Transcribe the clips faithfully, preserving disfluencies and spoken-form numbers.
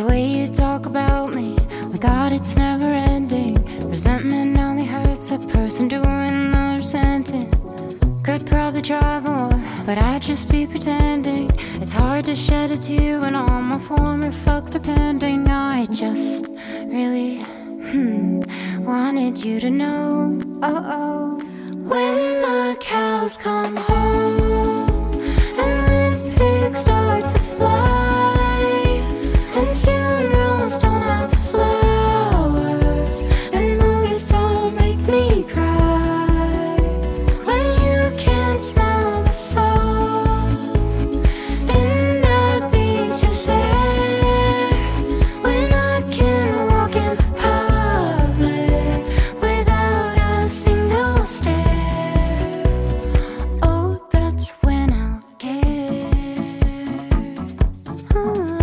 The way you talk about me, my God, it's never ending. Resentment only hurts a person doing the resenting. Could probably try more, but I'd just be pretending. It's hard to shed a tear when all my former fucks are pending. I just really, hmm, wanted you to know, oh oh. When the cows come home, and when pigs start to fly, and funerals don't have flowers, and movies don't make me cry, when you can't smell the salt in the beach's air, when I can walk in public without a single stare, oh, that's when I'll care. Ooh,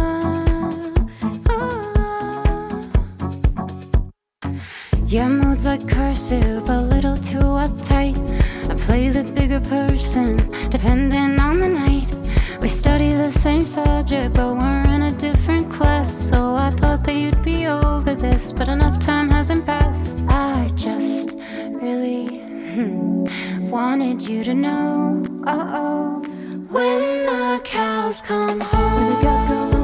ooh. Your mood's like cursive, a little too uptight. I play the bigger person, depending on the night. We study the same subject, but we're in a different class. So I thought that you'd be over this, but enough time hasn't passed. I just really hmm, wanted you to know, oh oh. When the cows come home, when the cows come home.